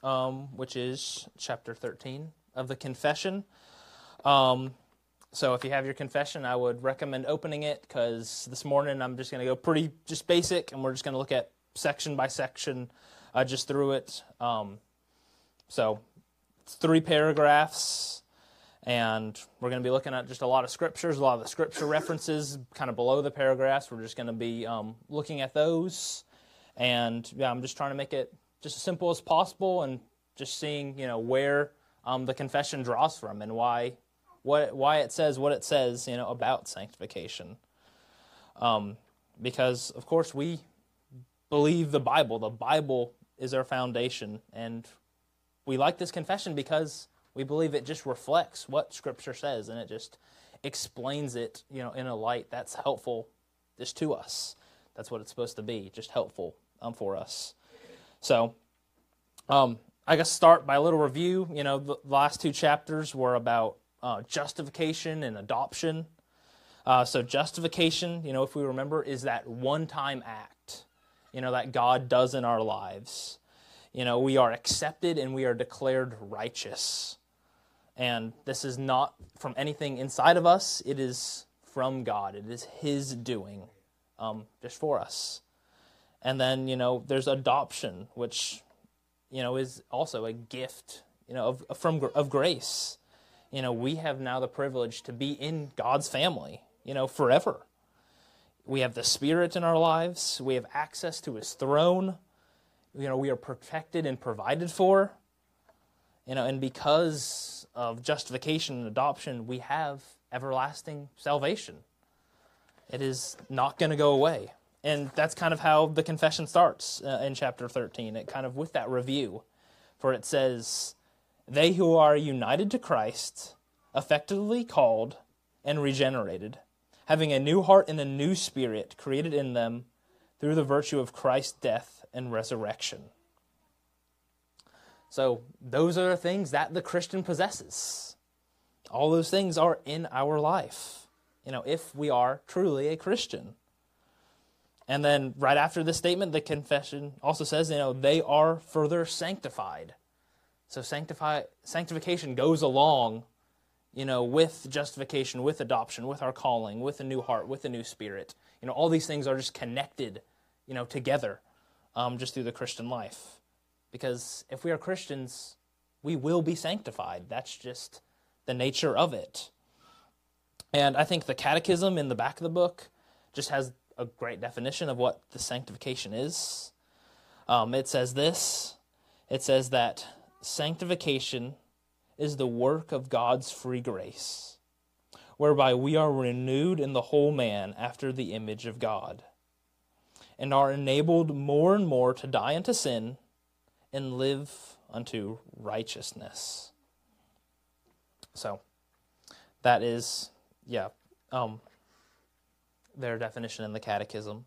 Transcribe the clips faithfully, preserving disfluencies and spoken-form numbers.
um, which is chapter thirteen of the Confession. Um, so if you have your confession, I would recommend opening it, because this morning I'm just going to go pretty just basic, and we're just going to look at section by section uh, just through it. Um, so it's three paragraphs, and we're going to be looking at just a lot of scriptures, a lot of the scripture references kind of below the paragraphs. We're just going to be um, looking at those, and yeah, I'm just trying to make it just as simple as possible, and just seeing, you know, where um, the confession draws from, and why, what, why it says what it says, you know, about sanctification. Um, because of course we believe the Bible. The Bible is our foundation, and we like this confession because we believe it just reflects what Scripture says, and it just explains it, you know, in a light that's helpful just to us. That's what it's supposed to be, just helpful um, for us. So, um, I guess start by a little review. You know, the last two chapters were about uh, justification and adoption. Uh, so justification, you know, if we remember, is that one-time act, you know, that God does in our lives. You know, we are accepted and we are declared righteous. And this is not from anything inside of us. It is from God. It is His doing, um, just for us. And then, you know, there's adoption, which, you know, is also a gift, you know, of from of grace. You know, we have now the privilege to be in God's family, you know, forever. We have the Spirit in our lives. We have access to His throne. You know, we are protected and provided for. You know, and because of justification and adoption, we have everlasting salvation. It is not going to go away. And that's kind of how the confession starts uh, in chapter thirteen. It kind of with that review. For it says, they who are united to Christ, effectively called and regenerated, having a new heart and a new spirit created in them through the virtue of Christ's death and resurrection. So those are the things that the Christian possesses. All those things are in our life, you know, if we are truly a Christian. And then right after this statement, the confession also says, you know, they are further sanctified. So sanctify, sanctification goes along, you know, with justification, with adoption, with our calling, with a new heart, with a new spirit. You know, all these things are just connected, you know, together, um, just through the Christian life. Because if we are Christians, we will be sanctified. That's just the nature of it. And I think the catechism in the back of the book just has a great definition of what the sanctification is. Um, it says this. It says that sanctification is the work of God's free grace, whereby we are renewed in the whole man after the image of God, and are enabled more and more to die unto sin and live unto righteousness. So, that is, yeah, um, their definition in the catechism.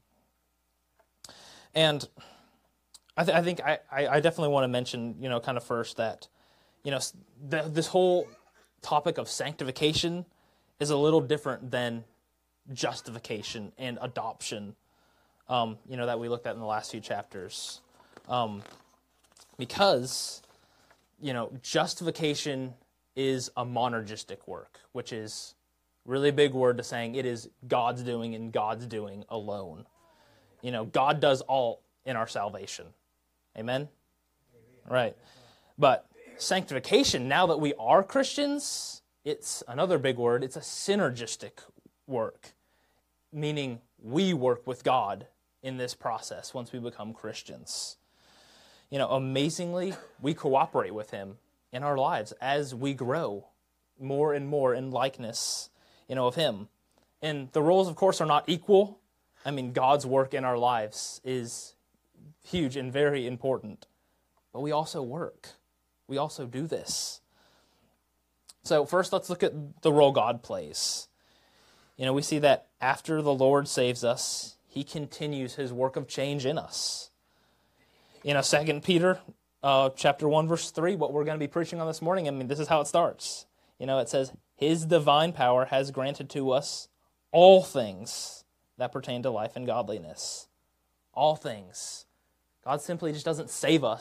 And I, th- I think I, I definitely want to mention, you know, kind of first that, you know, the, this whole topic of sanctification is a little different than justification and adoption, um, you know, that we looked at in the last few chapters. Um, because, you know, justification is a monergistic work, which is really big word to saying it is God's doing and God's doing alone. You know, God does all in our salvation. Amen? Right. But sanctification, now that we are Christians, it's another big word. It's a synergistic work, meaning we work with God in this process once we become Christians. You know, amazingly, we cooperate with Him in our lives as we grow more and more in likeness, you know, of Him. And the roles, of course, are not equal. I mean, God's work in our lives is huge and very important. But we also work. We also do this. So first, let's look at the role God plays. You know, we see that after the Lord saves us, He continues His work of change in us. You know, Second Peter uh, chapter one, verse three, what we're going to be preaching on this morning, I mean, this is how it starts. You know, it says, His divine power has granted to us all things that pertain to life and godliness. All things. God simply just doesn't save us.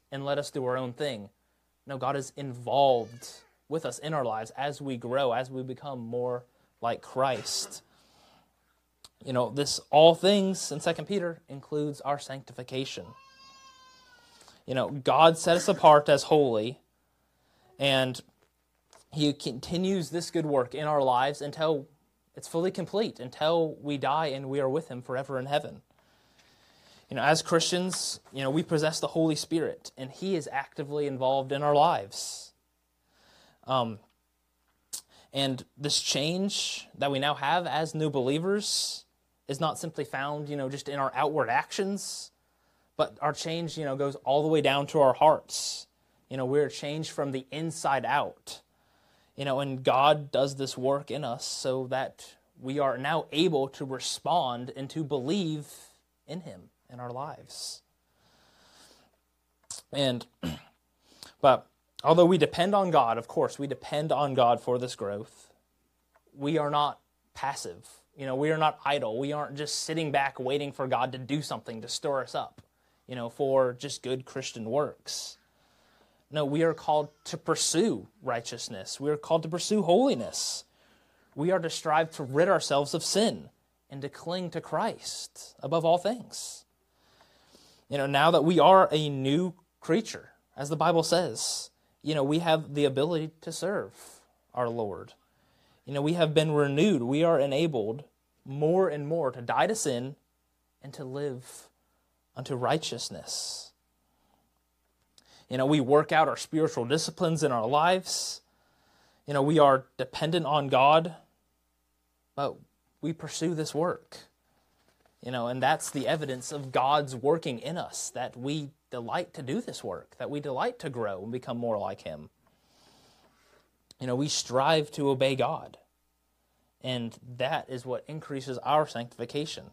and let us do our own thing. No, God is involved with us in our lives as we grow, as we become more like Christ. You know, this all things in Second Peter includes our sanctification. You know, God set us apart as holy, and He continues this good work in our lives until it's fully complete, until we die and we are with Him forever in heaven. You know, as Christians, you know, we possess the Holy Spirit, and He is actively involved in our lives. Um, and this change that we now have as new believers is not simply found, you know, just in our outward actions, but our change, you know, goes all the way down to our hearts. You know, we're changed from the inside out. You know, and God does this work in us so that we are now able to respond and to believe in Him in our lives. And, but although we depend on God, of course, we depend on God for this growth, we are not passive. You know, we are not idle. We aren't just sitting back waiting for God to do something to stir us up, you know, for just good Christian works. No, we are called to pursue righteousness. We are called to pursue holiness. We are to strive to rid ourselves of sin and to cling to Christ above all things. You know, now that we are a new creature, as the Bible says, you know, we have the ability to serve our Lord. You know, we have been renewed. We are enabled more and more to die to sin and to live unto righteousness. You know, we work out our spiritual disciplines in our lives. You know, we are dependent on God, but we pursue this work. You know, and that's the evidence of God's working in us, that we delight to do this work, that we delight to grow and become more like Him. You know, we strive to obey God, and that is what increases our sanctification.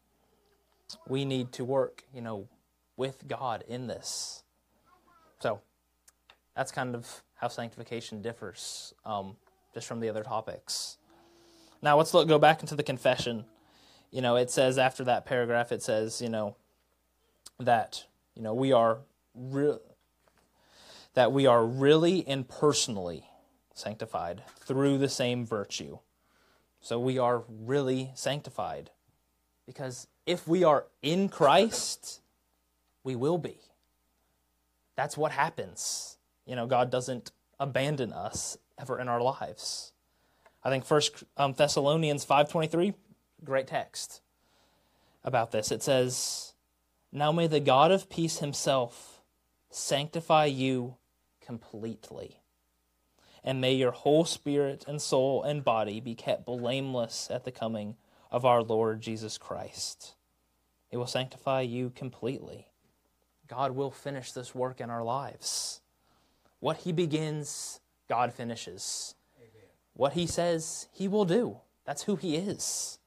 We need to work, you know, with God in this. So, that's kind of how sanctification differs um, just from the other topics. Now, let's look, go back into the confession. You know, it says after that paragraph, it says, you know, that, you know, we are re- that we are really and personally sanctified through the same virtue. So we are really sanctified because if we are in Christ, we will be. That's what happens. You know, God doesn't abandon us ever in our lives. I think First um, Thessalonians five twenty-three, great text about this. It says, "Now may the God of peace Himself sanctify you completely, and may your whole spirit and soul and body be kept blameless at the coming of our Lord Jesus Christ." It will sanctify you completely. God will finish this work in our lives. What He begins, God finishes. Amen. What He says, He will do. That's who He is.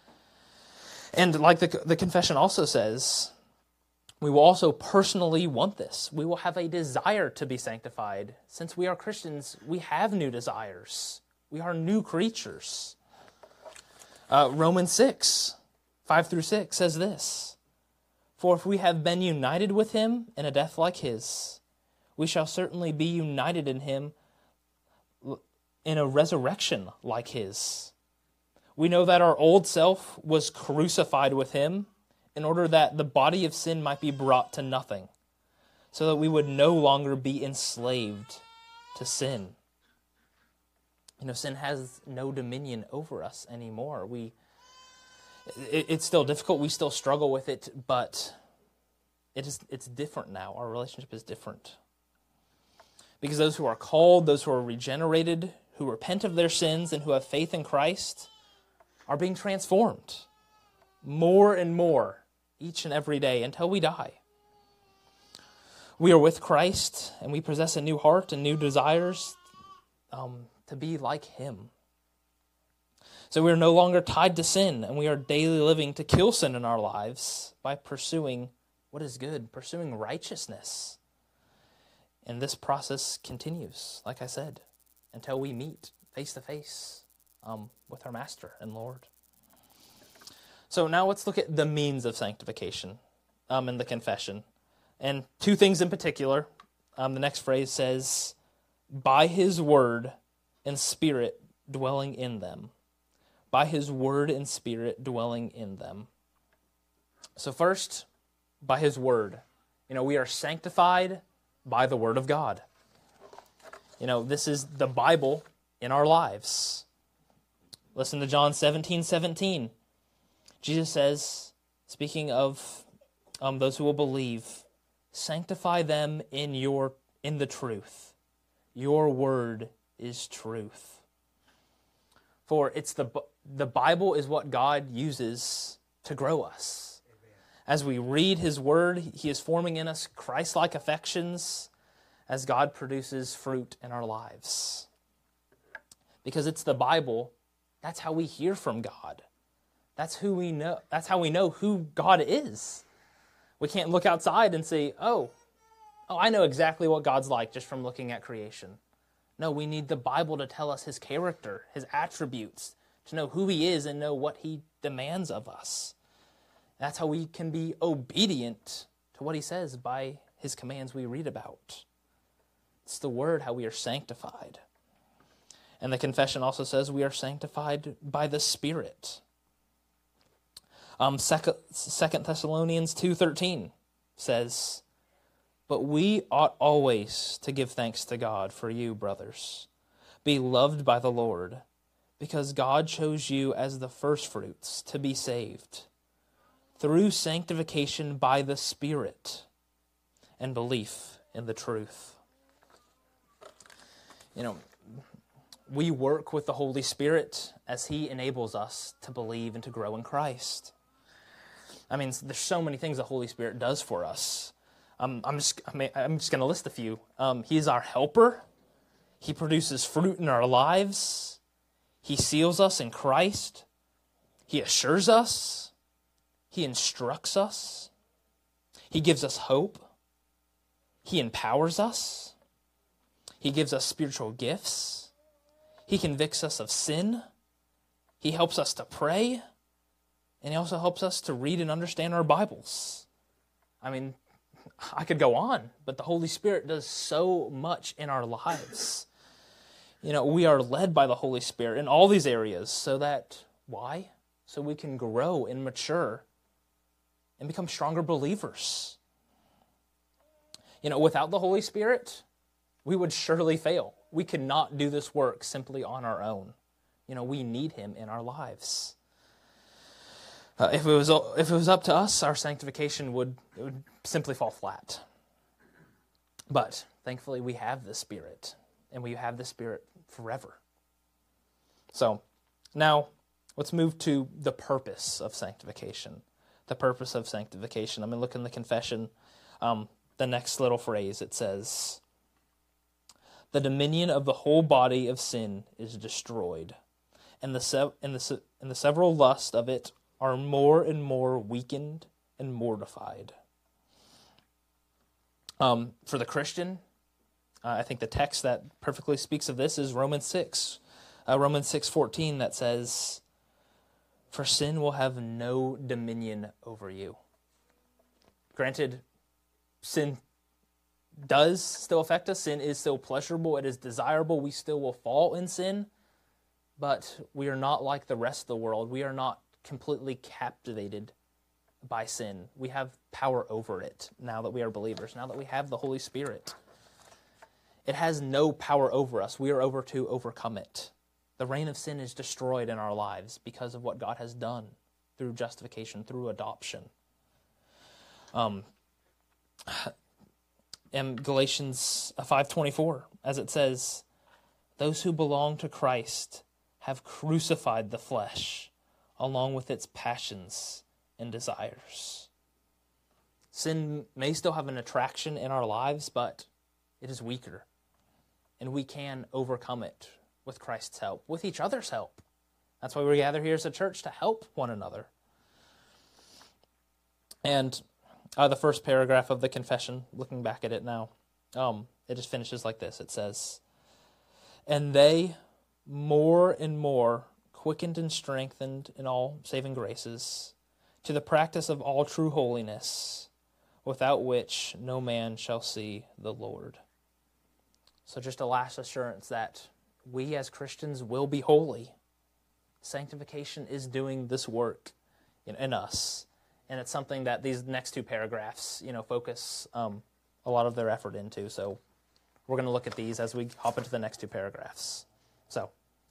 And like the, the confession also says, we will also personally want this. We will have a desire to be sanctified. Since we are Christians, we have new desires. We are new creatures. Uh, Romans six, five through six says this, "For if we have been united with Him in a death like His, we shall certainly be united in Him in a resurrection like His. We know that our old self was crucified with Him in order that the body of sin might be brought to nothing, so that we would no longer be enslaved to sin." You know, sin has no dominion over us anymore. We It, it's still difficult. We still struggle with it, but it is, it's different now. Our relationship is different. Because those who are called, those who are regenerated, who repent of their sins and who have faith in Christ are being transformed more and more each and every day until we die. We are with Christ, and we possess a new heart and new desires um, to be like Him. So we are no longer tied to sin, and we are daily living to kill sin in our lives by pursuing what is good, pursuing righteousness. And this process continues, like I said, until we meet face to face um, with our Master and Lord. So now let's look at the means of sanctification um, in the confession. And two things in particular. Um, the next phrase says, by his word and spirit dwelling in them. By his word and spirit dwelling in them. So first, by his word. You know, we are sanctified by the word of God. You know, this is the Bible in our lives. Listen to John seventeen seventeen. Jesus says, speaking of um, those who will believe, sanctify them in your in the truth. Your word is truth. For it's the the Bible is what God uses to grow us. Amen. As we read his word, he is forming in us Christ-like affections as God produces fruit in our lives. Because it's the Bible, that's how we hear from God. That's who we know. That's how we know who God is. We can't look outside and say, oh, oh, I know exactly what God's like just from looking at creation. No, we need the Bible to tell us his character, his attributes, to know who he is and know what he demands of us. That's how we can be obedient to what he says by his commands we read about. It's the word how we are sanctified. And the confession also says we are sanctified by the Spirit. Um, Second Thessalonians two thirteen says, but we ought always to give thanks to God for you, brothers, beloved by the Lord, because God chose you as the firstfruits to be saved, through sanctification by the Spirit and belief in the truth. You know, we work with the Holy Spirit as he enables us to believe and to grow in Christ. I mean, there's so many things the Holy Spirit does for us. Um, I'm just, I mean, I'm just going to list a few. Um, he's our helper. He produces fruit in our lives. He seals us in Christ. He assures us. He instructs us. He gives us hope. He empowers us. He gives us spiritual gifts. He convicts us of sin. He helps us to pray. And he also helps us to read and understand our Bibles. I mean, I could go on, but the Holy Spirit does so much in our lives. You know, we are led by the Holy Spirit in all these areas so that, why? So we can grow and mature and become stronger believers. You know, without the Holy Spirit, we would surely fail. We could not do this work simply on our own. You know, we need him in our lives. Uh, if it was if it was up to us, our sanctification would it would simply fall flat. But thankfully, we have the Spirit, and we have the Spirit forever. So now let's move to the purpose of sanctification. The purpose of sanctification. I'm going to look in the confession. Um, the next little phrase, it says, the dominion of the whole body of sin is destroyed, and the sev- and the se- and the several lusts of it are more and more weakened and mortified. Um, for the Christian, uh, I think the text that perfectly speaks of this is Romans six, uh, Romans six fourteen, that says, "For sin will have no dominion over you." Granted, sin does still affect us. Sin is still pleasurable. It is desirable. We still will fall in sin, but we are not like the rest of the world. We are not completely captivated by sin. We have power over it now that we are believers, now that we have the Holy Spirit. It has no power over us. We are over to overcome it. The reign of sin is destroyed in our lives because of what God has done through justification, through adoption. Um, in Galatians five twenty-four, as it says, those who belong to Christ have crucified the flesh along with its passions and desires. Sin may still have an attraction in our lives, but it is weaker. And we can overcome it with Christ's help, with each other's help. That's why we gather here as a church, to help one another. And uh, the first paragraph of the confession, looking back at it now, um, it just finishes like this. It says, and they more and more quickened and strengthened in all saving graces, to the practice of all true holiness, without which no man shall see the Lord. So just a last assurance that we as Christians will be holy. Sanctification is doing this work in, in us. And it's something that these next two paragraphs, you know, focus um, a lot of their effort into. So we're going to look at these as we hop into the next two paragraphs. So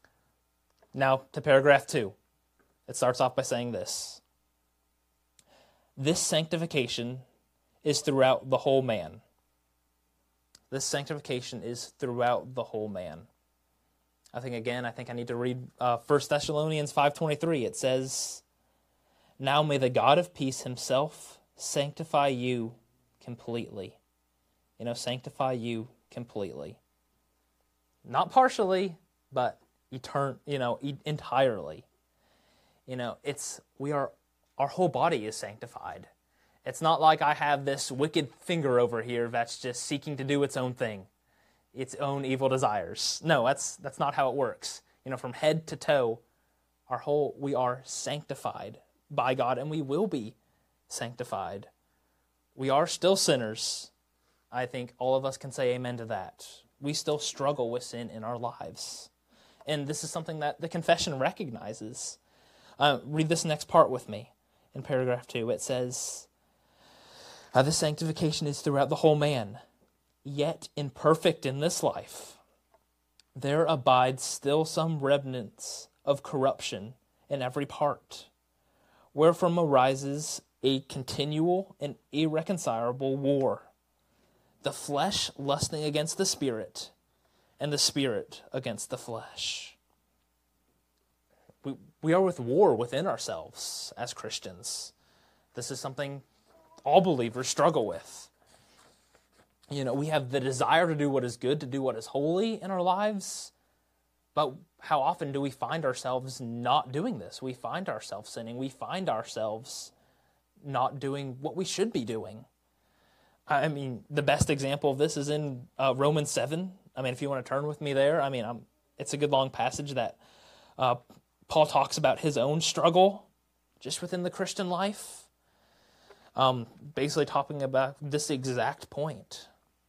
now to paragraph two. It starts off by saying this. This sanctification is throughout the whole man. This sanctification is throughout the whole man. I think, again, I think I need to read uh, First Thessalonians five twenty-three. It says, now may the God of peace himself sanctify you completely. You know, sanctify you completely. Not partially, but etern- you know, e- entirely. You know, it's, we are, our whole body is sanctified. It's not like I have this wicked finger over here that's just seeking to do its own thing, its own evil desires. No, that's that's not how it works. You know, from head to toe, our whole, we are sanctified by God, and we will be sanctified. We are still sinners. I think all of us can say amen to that. We still struggle with sin in our lives. And this is something that the confession recognizes. Uh, read this next part with me in paragraph two. It says, uh, this sanctification is throughout the whole man, yet imperfect in this life. There abides still some remnants of corruption in every part, wherefrom arises a continual and irreconcilable war, the flesh lusting against the spirit, and the spirit against the flesh. We, we are with war within ourselves as Christians. This is something all believers struggle with. You know, we have the desire to do what is good, to do what is holy in our lives, but how often do we find ourselves not doing this? We find ourselves sinning. We find ourselves not doing what we should be doing. I mean, the best example of this is in uh, Romans seven. I mean, if you want to turn with me there, I mean, I'm, it's a good long passage that uh, Paul talks about his own struggle just within the Christian life, um, basically talking about this exact point.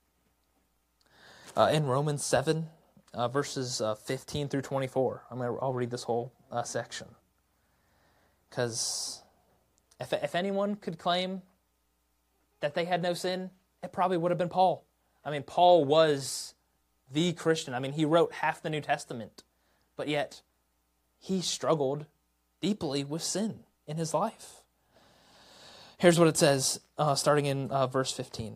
Uh, in Romans seven, uh, verses uh, fifteen through twenty-four, I'm gonna, I'll read this whole uh, section. Because if, if anyone could claim that they had no sin, it probably would have been Paul. I mean, Paul was the Christian. I mean, he wrote half the New Testament, but yet he struggled deeply with sin in his life. Here's what it says, uh, starting in uh, verse fifteen.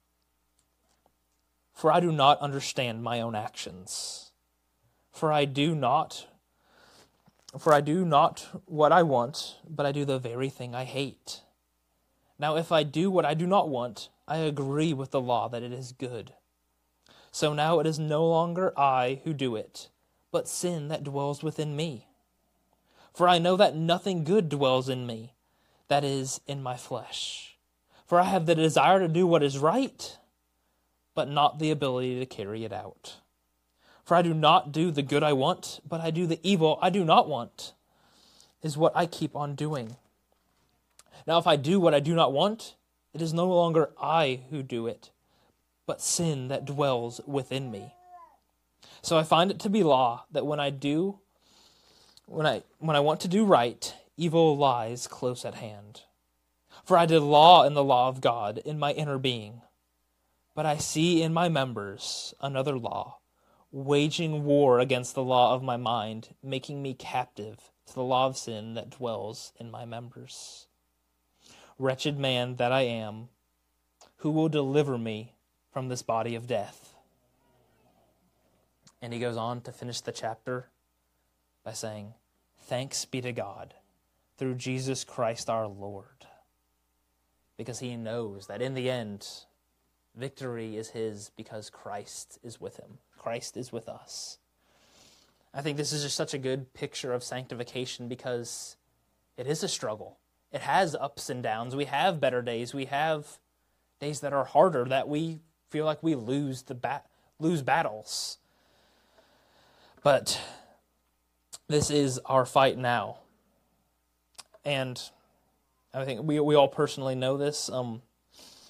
For I do not understand my own actions. For I do not, for I do not what I want, but I do the very thing I hate. Now if I do what I do not want, I agree with the law that it is good. So now it is no longer I who do it, but sin that dwells within me. For I know that nothing good dwells in me, that is, in my flesh. For I have the desire to do what is right, but not the ability to carry it out. For I do not do the good I want, but I do the evil I do not want, is what I keep on doing. Now if I do what I do not want, it is no longer I who do it, but sin that dwells within me. So I find it to be law that when I do, when I when I want to do right, evil lies close at hand. For I did law in the law of God in my inner being, but I see in my members another law, waging war against the law of my mind, making me captive to the law of sin that dwells in my members. Wretched man that I am, who will deliver me from this body of death? And he goes on to finish the chapter by saying, thanks be to God through Jesus Christ our Lord. Because he knows that in the end, victory is his because Christ is with him. Christ is with us. I think this is just such a good picture of sanctification because it is a struggle. It has ups and downs. We have better days. We have days that are harder, that we feel like we lose the bat, lose battles. But this is our fight now. And I think we we all personally know this. Um,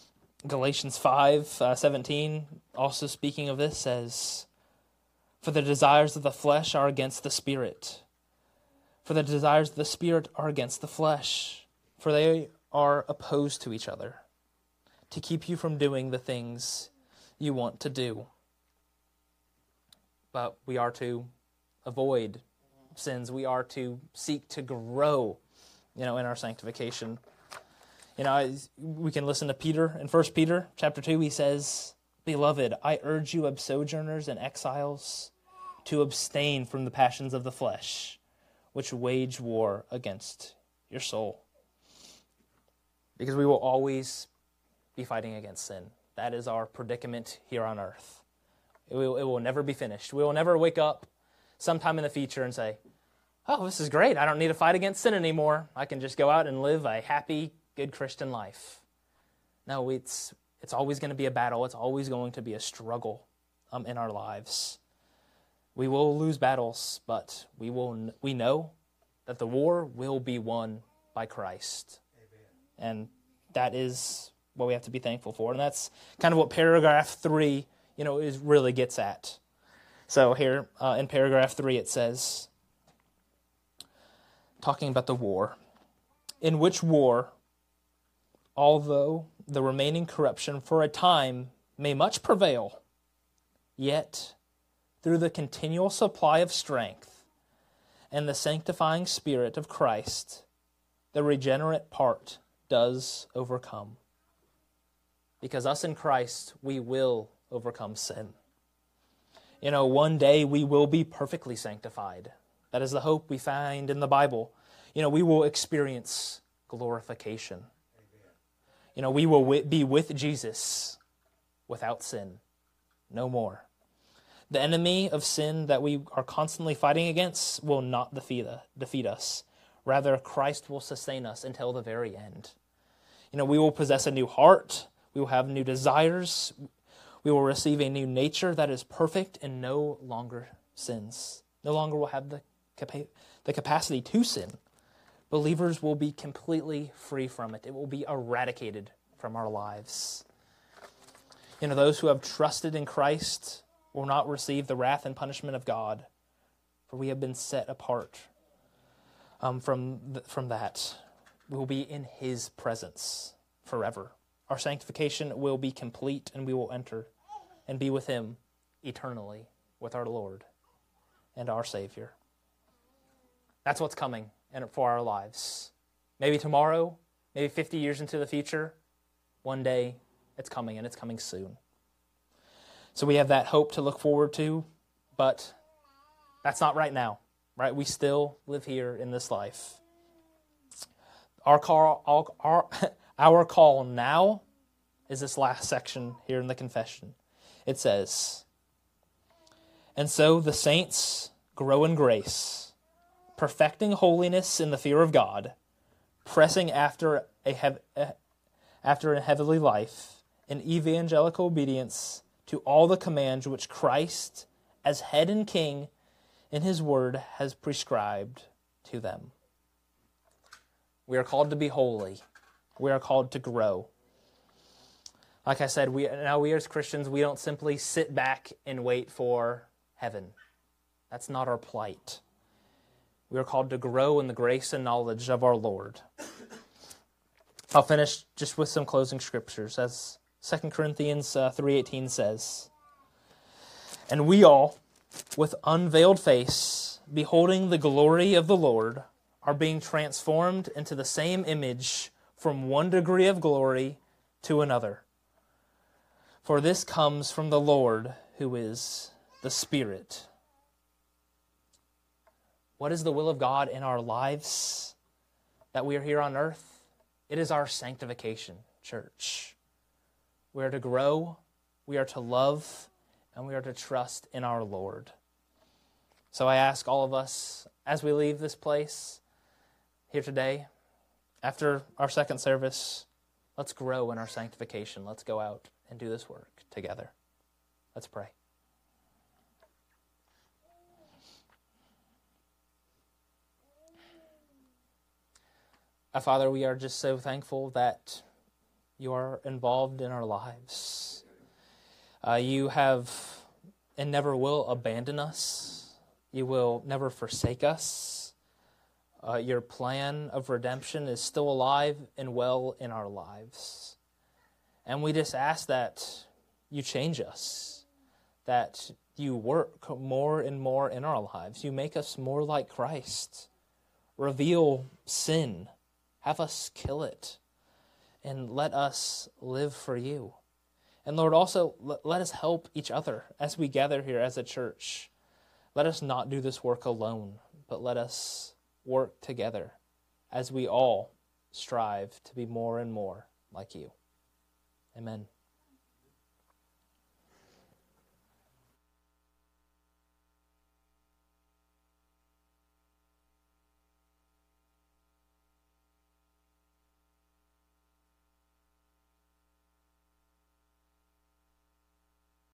Galatians five uh, seventeen, also speaking of this, says, "For the desires of the flesh are against the Spirit. For the desires of the Spirit are against the flesh. For they are opposed to each other, to keep you from doing the things you want to do." But we are to avoid sins. We are to seek to grow, you know, in our sanctification. You know, we can listen to Peter in First Peter chapter two. He says, "Beloved, I urge you as sojourners and exiles to abstain from the passions of the flesh, which wage war against your soul." Because we will always be fighting against sin. That is our predicament here on earth. It will, it will never be finished. We will never wake up sometime in the future and say, "Oh, this is great. I don't need to fight against sin anymore. I can just go out and live a happy, good Christian life." No, it's it's always going to be a battle. It's always going to be a struggle um, in our lives. We will lose battles, but we will we know that the war will be won by Christ. Amen. And that is what we have to be thankful for. And that's kind of what paragraph three, you know, is really gets at. So here uh, in paragraph three it says, talking about the war, "In which war, although the remaining corruption for a time may much prevail, yet through the continual supply of strength and the sanctifying Spirit of Christ, the regenerate part does overcome." Because us in Christ, we will overcome sin. You know, one day we will be perfectly sanctified. That is the hope we find in the Bible. You know, we will experience glorification. Amen. You know, we will be with Jesus without sin. No more. The enemy of sin that we are constantly fighting against will not defeat, defeat us. Rather, Christ will sustain us until the very end. You know, we will possess a new heart. We will have new desires. We will receive a new nature that is perfect and no longer sins. No longer will have the capa- the capacity to sin. Believers will be completely free from it. It will be eradicated from our lives. You know, those who have trusted in Christ will not receive the wrath and punishment of God, for we have been set apart um, from th- from that. We will be in His presence forever. Our sanctification will be complete, and we will enter and be with Him eternally, with our Lord and our Savior. That's what's coming for our lives. Maybe tomorrow, maybe fifty years into the future, one day it's coming, and it's coming soon. So we have that hope to look forward to, but that's not right now, right? We still live here in this life. Our call, our, our call now is this last section here in the confession. It says, "And so the saints grow in grace, perfecting holiness in the fear of God, pressing after a, hev- after a heavenly life, in evangelical obedience to all the commands which Christ, as head and king, in His word has prescribed to them." We are called to be holy. We are called to grow. Like I said, we now we as Christians, we don't simply sit back and wait for heaven. That's not our plight. We are called to grow in the grace and knowledge of our Lord. I'll finish just with some closing scriptures, as Second Corinthians uh, three eighteen says, "And we all, with unveiled face, beholding the glory of the Lord, are being transformed into the same image from one degree of glory to another. For this comes from the Lord, who is the Spirit." What is the will of God in our lives that we are here on earth? It is our sanctification, church. We are to grow, we are to love, and we are to trust in our Lord. So I ask all of us, as we leave this place here today, after our second service, let's grow in our sanctification. Let's go out and do this work together. Let's pray. Our Father, we are just so thankful that You are involved in our lives. Uh, you have and never will abandon us. You will never forsake us. Uh, your plan of redemption is still alive and well in our lives. And we just ask that you change us, that you work more and more in our lives. You make us more like Christ. Reveal sin. Have us kill it. And let us live for you. And Lord, also let us help each other as we gather here as a church. Let us not do this work alone, but let us work together as we all strive to be more and more like you. Amen.